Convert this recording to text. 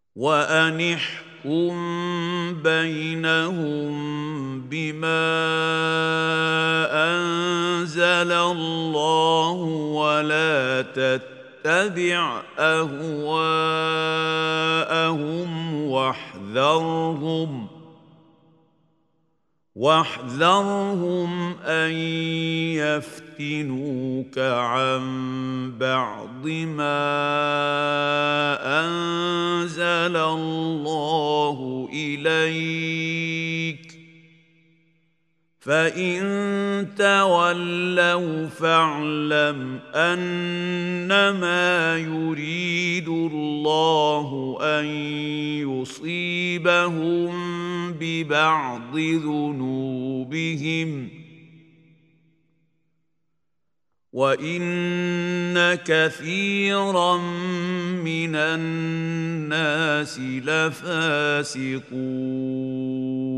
وأن احكم بينهم بما أنزل الله ولا تتبع أهواءهم واحذرهم أن يفتنوك عن بعض ما أنزل الله إليك فإن تولوا فاعلم أنما يريد الله أن يصيبهم ببعض ذنوبهم وإن كثيرا من الناس لفاسقون